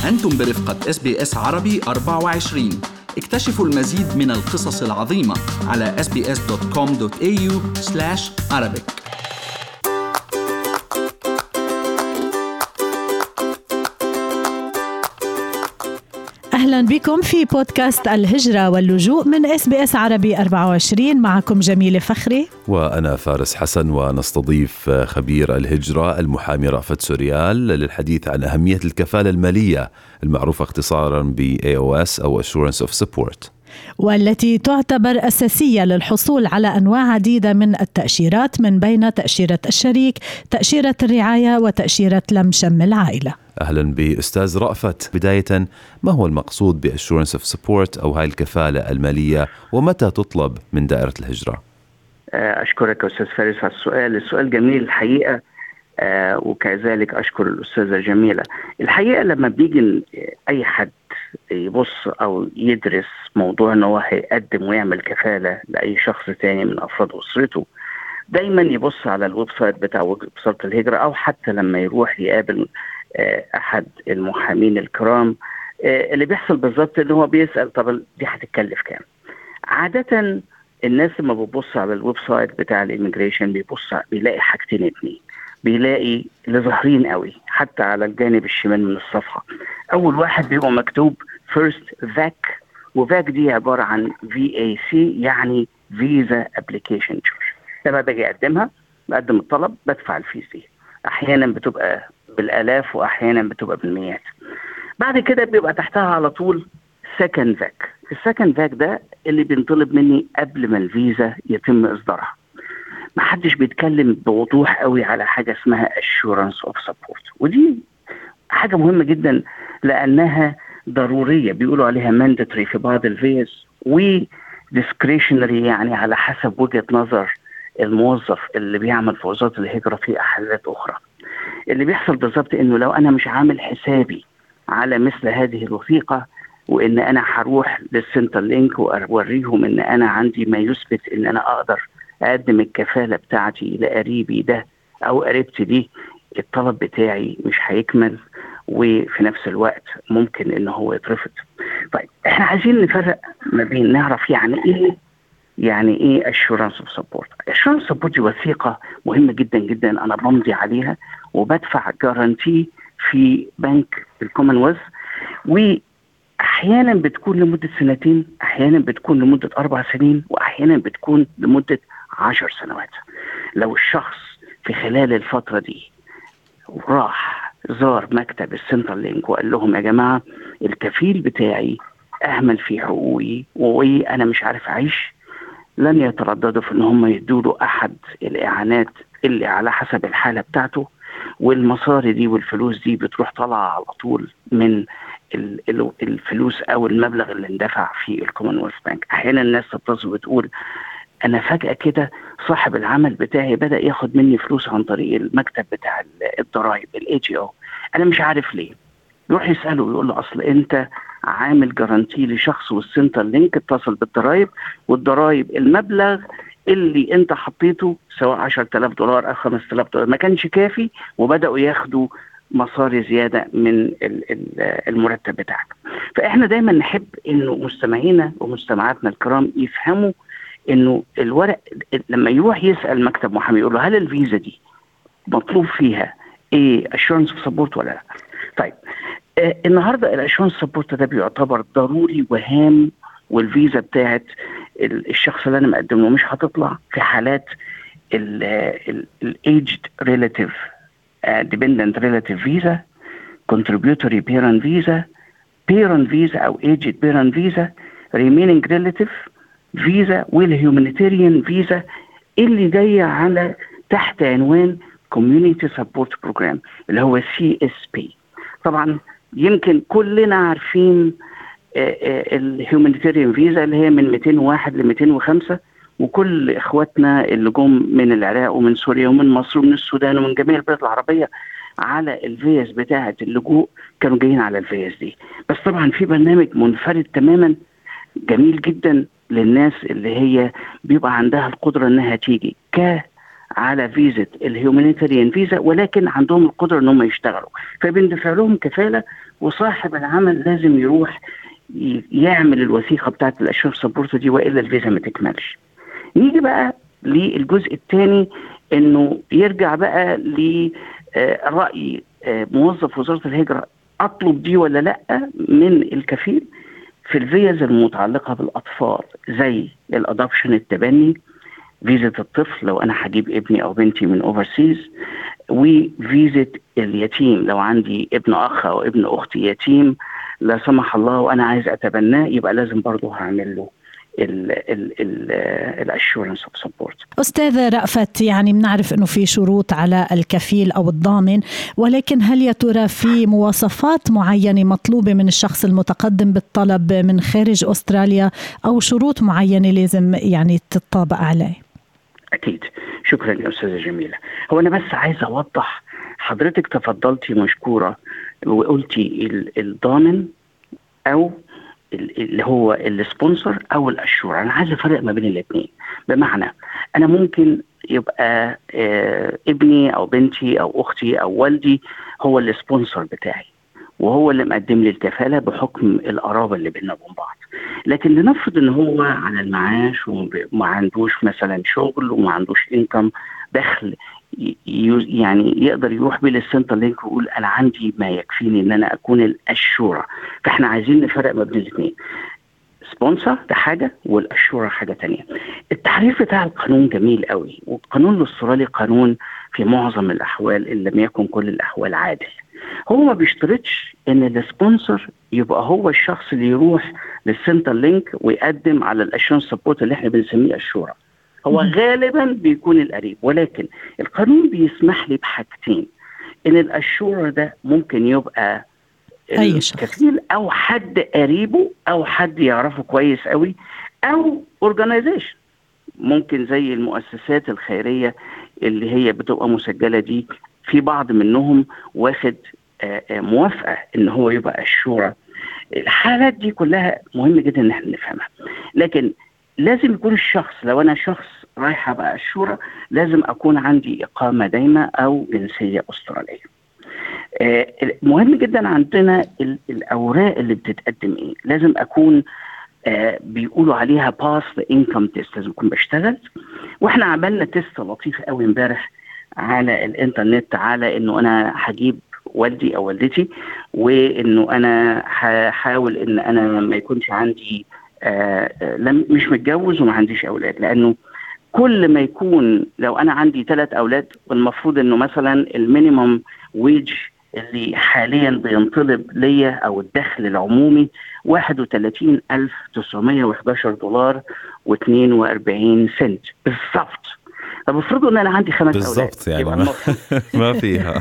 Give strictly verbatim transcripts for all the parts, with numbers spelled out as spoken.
أنتم برفقة إس بي إس عربي أربعة وعشرين. اكتشفوا المزيد من القصص العظيمة على إس بي إس دوت كوم دوت إيه يو سلاش عربيك. أهلا بكم في بودكاست الهجرة واللجوء من إس بي إس عربي أربعة وعشرين. معكم جميلة فخري وأنا فارس حسن، ونستضيف خبير الهجرة المحامي رأفت سوريال للحديث عن أهمية الكفالة المالية المعروفة اختصارا ب إيه أو إس أو Assurance of Support، والتي تعتبر أساسية للحصول على أنواع عديدة من التأشيرات، من بين تأشيرة الشريك، تأشيرة الرعاية، وتأشيرة لم شمل العائلة. أهلا بأستاذ رأفت. بداية، ما هو المقصود ب Assurance of Support أو هاي الكفالة المالية، ومتى تطلب من دائرة الهجرة؟ أشكرك أستاذ فارس على السؤال السؤال جميل الحقيقة، آه وكذلك أشكر الأستاذة جميلة. الحقيقة لما بيجي أي حد يبص أو يدرس موضوع أنه هو هيقدم ويعمل كفالة لأي شخص تاني من أفراد أسرته، دايما يبص على الويب سايت بتاع وزارة الهجرة، أو حتى لما يروح يقابل آه أحد المحامين الكرام. آه اللي بيحصل بالضبط أنه هو بيسأل طب دي هتتكلف كام؟ عادة الناس لما بتبص على الويب سايت بتاع الإيميجريشن بيبص بيلاقي حاجتين اتنين، بيلاقي اللي ظاهرين قوي حتى على الجانب الشمال من الصفحة. أول واحد بيبقى مكتوب First فاك، وفاك دي عبارة عن في إيه سي يعني Visa Application Charge. لما باجي أقدمها بقدم الطلب بدفع الفيس دي، أحيانا بتبقى بالآلاف وأحيانا بتبقى بالمئات. بعد كده بيبقى تحتها على طول Second فاك. السكند فاك ده اللي بينطلب مني قبل ما الفيزا يتم إصدارها. ما حدش بيتكلم بوضوح قوي على حاجة اسمها Assurance of Support، ودي حاجة مهمة جدا لأنها ضرورية، بيقولوا عليها mandatory في بعض الفيز، و discretionary يعني على حسب وجهة نظر الموظف اللي بيعمل في وزارة الهجرة في حالات أخرى. اللي بيحصل بالضبط إنه لو أنا مش عامل حسابي على مثل هذه الوثيقة، وإن أنا هروح للسنتر لينك وأوريهم إن أنا عندي ما يثبت إن أنا أقدر أقدم الكفالة بتاعتي لقريبي ده أو قريبتي دي، الطلب بتاعي مش هيكمل، وفي نفس الوقت ممكن إنه هو يترفض. طيب إحنا عايزين نفرق ما بين نعرف يعني إيه يعني إيه Assurance of Support. Assurance of Support دي وثيقة مهمة جدا جدا، أنا بمضي عليها وبدفع جارانتي في بنك الكومنولث، و أحيانا بتكون لمدة سنتين، أحيانا بتكون لمدة أربع سنين، وأحيانا بتكون لمدة عشر سنوات. لو الشخص في خلال الفترة دي راح زار مكتب السنتر لينك وقال لهم يا جماعة الكفيل بتاعي أهمل في حقوقي وأنا مش عارف أعيش، لن يترددوا في أن هم يدولوا أحد الإعانات اللي على حسب الحالة بتاعته، والمصاري دي والفلوس دي بتروح طالعة على طول من الفلوس او المبلغ اللي اندفع في الكومنولث بانك. احيانا الناس تتصل وتقول انا فجأة كده صاحب العمل بتاعي بدأ ياخد مني فلوس عن طريق المكتب بتاع الضرائب الاي جي او، انا مش عارف ليه. يروح يسأله ويقول له اصل انت عامل جارانتي لشخص والسنتر لينك اتصل بالضرائب، والضرائب المبلغ اللي انت حطيته سواء عشرة آلاف دولار او خمسة آلاف دولار ما كانش كافي، وبدأوا ياخدوا مصاري زيادة من المرتب بتاعك. فإحنا دايما نحب إنه مستمعينا ومستمعاتنا الكرام يفهموا إنه الورق لما يروح يسأل مكتب محامي يقول له هل الفيزا دي مطلوب فيها إيه Assurance of Support ولا لا؟ طيب آه النهاردة الأشورنس سبورت ده بيعتبر ضروري وهام، والفيزا بتاعت الشخص اللي أنا مقدم له مش هتطلع في حالات الaged relative dependent relative visa, contributory parent visa, parent visa أو aged parent visa, remaining relative visa والhumanitarian visa اللي جاية على تحت عنوان community support program اللي هو سي إس بي. طبعا يمكن كلنا عارفين الهيومانيتيريان فيزا اللي هي من مئتين وواحد ل مئتين وخمسة، وكل اخواتنا اللي جم من العراق ومن سوريا ومن مصر ومن السودان ومن جميع البلاد العربية على الفيز بتاعة اللجوء كانوا جايين على الفيز دي. بس طبعا في برنامج منفرد تماما جميل جدا للناس اللي هي بيبقى عندها القدرة انها تيجي على فيزا الهيومانيتاريان فيزا، ولكن عندهم القدرة انهم يشتغلوا، فبندفع لهم كفالة، وصاحب العمل لازم يروح يعمل الوثيقة بتاعت الاشورنس سبورت دي، وإلا الفيزا ما تكملش. نيجي بقى للجزء الثاني، انه يرجع بقى لرأي موظف وزارة الهجرة اطلب دي ولا لا من الكفيل في الفيزا المتعلقة بالاطفال، زي الادوبشن التبني، فيزا الطفل لو انا هجيب ابني او بنتي من اوفرسيز، وفيزا اليتيم لو عندي ابن اخ او ابن اختي يتيم لا سمح الله وانا عايز اتبناه، يبقى لازم برضه هعمل له الاشورنس اوف سبورت. استاذ رأفت، يعني بنعرف انه في شروط على الكفيل او الضامن، ولكن هل يا ترى في مواصفات معينه مطلوبه من الشخص المتقدم بالطلب من خارج استراليا، او شروط معينه لازم يعني تطابق عليه؟ اكيد. شكرا يا استاذه جميله. هو انا بس عايز اوضح، حضرتك تفضلتي مشكوره وقلتي الضامن او اللي هو السبونسر او الاشور. انا عايز افرق ما بين الاثنين، بمعنى انا ممكن يبقى آه ابني او بنتي او اختي او والدي هو السبونسر بتاعي، وهو اللي مقدم لي الكفاله بحكم القرابه اللي بيننا وبين بعض، لكن لنفرض ان هو على المعاش وما عندوش مثلا شغل وما عندوش انكم دخل يعني يقدر يروح بيه للسنتر لينك ويقول انا عندي ما يكفيني ان انا اكون الاشوره. فاحنا عايزين نفرق ما بين الاثنين، سبونسر ده حاجه والاشوره حاجه تانية. التعريف بتاع القانون جميل قوي، والقانون الاسترالي قانون في معظم الاحوال ان لم يكن كل الاحوال عادل. هو ما بيشترطش ان السبونسر يبقى هو الشخص اللي يروح للسنتر لينك ويقدم على الاشورنس سبورت اللي احنا بنسميه الشورى، هو غالبا بيكون القريب، ولكن القانون بيسمح لي بحاجتين، ان الاشورة ده ممكن يبقى أي شخص، الكفيل او حد قريبه او حد يعرفه كويس قوي، او اورجانيزيشن ممكن زي المؤسسات الخيرية اللي هي بتبقى مسجلة دي، في بعض منهم واخد موافقة ان هو يبقى الشورى. الحالات دي كلها مهم جدا ان احنا نفهمها، لكن لازم يكون الشخص، لو انا شخص رايح ابقى الشورى لازم اكون عندي اقامة دايمة او جنسية استرالية. آه مهم جدا عندنا الاوراق اللي بتتقدم ايه، لازم اكون آه بيقولوا عليها باس انكم تيست، لازم اكون بشتغل. واحنا عملنا تيست لطيف قوي امبارح على الانترنت على انه انا هجيب والدي او والدتي، وانه انا هحاول ان انا ما يكونش عندي آه لم مش متجوز وما عنديش اولاد، لانه كل ما يكون لو انا عندي ثلاث اولاد والمفروض انه مثلا المينيمم ويج اللي حاليا بينطلب ليا او الدخل العمومي واحد وثلاثين ألف وتسعمائة وأحد عشر دولار واثنين وأربعين سنت بالضبط. طب افرضوا ان انا عندي خمس اولاد بالضبط، يعني ما, ما فيها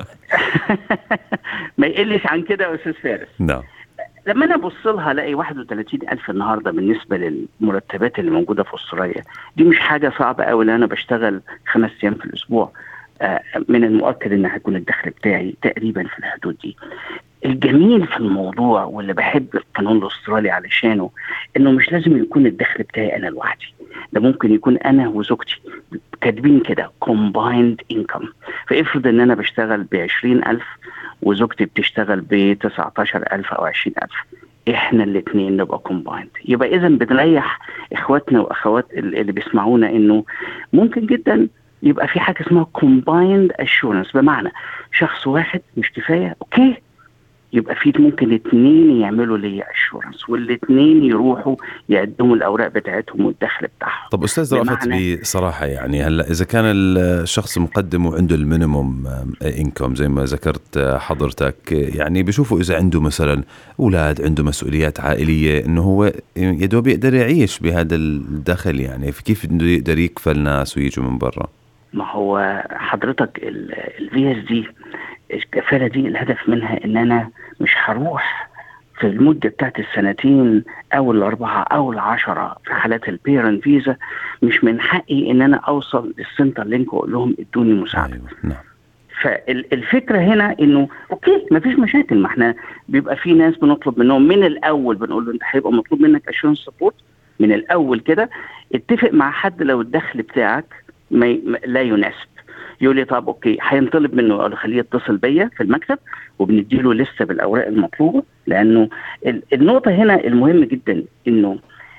ما يقلش عن كده يا استاذ فارس. نعم. لما انا ابص لها الاقي واحد وثلاثين ألف النهارده بالنسبه للمرتبات اللي موجوده في استراليا دي مش حاجه صعبه قوي، لان انا بشتغل خمس ايام في الاسبوع. آه من المؤكد ان هيكون الدخل بتاعي تقريبا في الحدود دي. الجميل في الموضوع واللي بحب القانون الاسترالي علشانه انه مش لازم يكون الدخل بتاعي انا لوحدي، ده ممكن يكون انا وزوجتي كاتبين كده combined income. فافرض ان انا بشتغل بعشرين ألف وزوجتي بتشتغل بتسعتاشر ألف أو عشرين ألف، إحنا الاثنين نبقى combined. يبقى إذا بنريح إخواتنا وأخوات اللي بيسمعونا إنه ممكن جدا يبقى في حاجة اسمها combined assurance، بمعنى شخص واحد مش كفاية، أوكي يبقى في ممكن اثنين يعملوا لي اشورنس، والاثنين يروحوا يقدموا الاوراق بتاعتهم والدخل بتاعهم. طب استاذ رأفت بصراحه، يعني هلا اذا كان الشخص مقدم وعنده المينيموم انكم زي ما ذكرت حضرتك، يعني بيشوفوا اذا عنده مثلا اولاد، عنده مسؤوليات عائليه، انه هو يدوب يقدر يعيش بهذا الدخل، يعني كيف يقدر يكفل ناس ويجوا من برا؟ ما هو حضرتك الفي اس دي الكفالة دي الهدف منها ان انا مش هروح في المدة بتاعت السنتين او الاربعة او العشرة في حالات البيرن فيزا مش من حقي ان انا اوصل للسنتر لينك واقول لهم ادوني مساعدة. أيوة. نعم. فالفكرة هنا انه اوكي مفيش مشاكل، ما احنا بيبقى في ناس بنطلب منهم من الاول، بنقول له انت هيبقى مطلوب منك اشورنس سبورت من الاول كده، اتفق مع حد لو الدخل بتاعك ما لا يناسب. يقول لي طب اوكي، هينطلب منه اقول له خليه يتصل بيا في المكتب وبنديله لسه بالاوراق المطلوبه. لانه النقطه هنا المهم جدا انه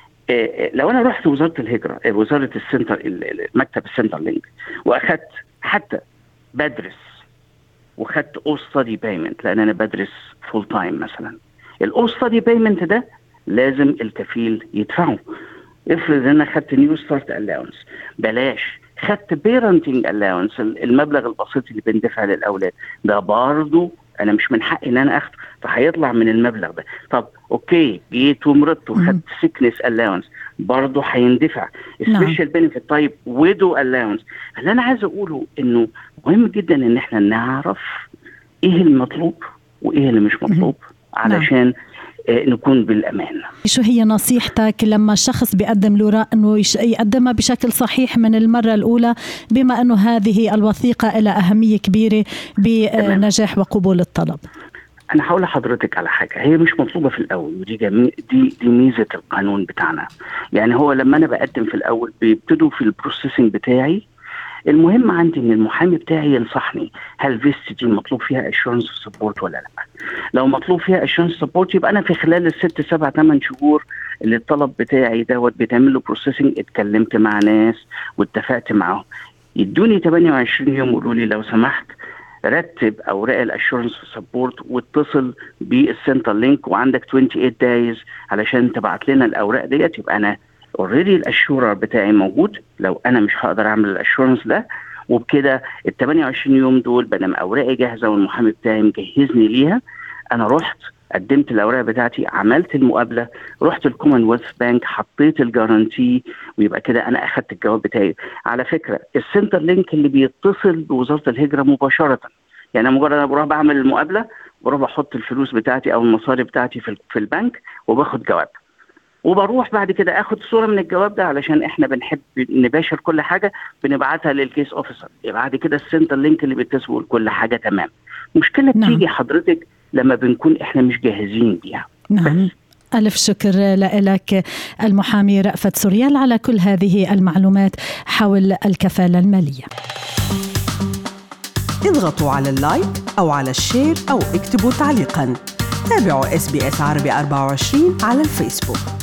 لو انا رحت وزاره الهجره، وزاره السنتر، المكتب السنتر لينك، واخدت حتى بدرس وخدت او ستادي بايمنت، لان انا بدرس فول تايم مثلا، الاو ستادي بايمنت ده لازم الكفيل يدفعه. افرض انا خدت نيو ستارت الاونس، بلاش خدت بيرنتنج الاونس، المبلغ البسيط اللي بندفع للاولاد ده برضه انا مش من حقي ان انا اخده، فهيطلع من المبلغ ده. طب اوكي، جيت ومرضت وخدت سيكنس الاونس، برضه هيندفع. سبيشال بينيفيت طيب ويدو الاونس. اللي انا عايز اقوله انه مهم جدا ان احنا نعرف ايه المطلوب وايه اللي مش مطلوب علشان نكون بالأمان. شو هي نصيحتك لما الشخص بيقدم له أنه يقدمها بشكل صحيح من المرة الأولى، بما أنه هذه الوثيقة لها أهمية كبيرة بنجاح وقبول الطلب؟ أنا هقول لحضرتك على حاجة، هي مش مطلوبة في الأول، ودي جميل، دي دي ميزة القانون بتاعنا. يعني هو لما أنا بقدم في الأول بيبتدوا في البروسيسنج بتاعي. المهم عندي ان المحامي بتاعي ينصحني هل فيست دي مطلوب فيها اشورنس سبورت ولا لا. لو مطلوب فيها اشورنس سبورت يبقى انا في خلال الست سبع ثمان شهور اللي الطلب بتاعي دوت بيتعمل له بروسيسنج، اتكلمت مع ناس واتفقت معاهم، يدوني ثمانية وعشرين يوم يقولوا لي لو سمحت رتب اوراق الاشورنس سبورت واتصل بالسنتر لينك وعندك ثمانية وعشرين دايز علشان تبعت لنا الاوراق ديت. يبقى انا اوريدي الاشورر بتاعي موجود لو انا مش هقدر اعمل الاشورنس ده، وبكده ال ثمانية وعشرين يوم دول بنام اوراقي جاهزه والمحامي بتاعي مجهزني ليها. انا رحت قدمت الاوراق بتاعتي، عملت المقابله، رحت الكومنولث بانك، حطيت الجارانتي، ويبقى كده انا اخدت الجواب بتاعي. على فكره السنتر لينك اللي بيتصل بوزاره الهجره مباشره، يعني انا مجرد انا بروح بعمل المقابله، بروح بحط الفلوس بتاعتي او المصاري بتاعتي في في البنك وباخد جواب، وبروح بعد كده اخد صوره من الجواب ده علشان احنا بنحب نباشر كل حاجه، بنبعتها للكيس اوفيسر. بعد كده السنتر لينك اللي بيتصل كل حاجه تمام. مشكله نعم. بتيجي حضرتك لما بنكون احنا مش جاهزين بيها. نعم. ألف شكر لك المحامي رأفت سوريال على كل هذه المعلومات حول الكفالة المالية. اضغطوا على اللايك أو على الشير أو اكتبوا تعليقا. تابعوا إس بي إس عربي أربعة وعشرين على الفيسبوك.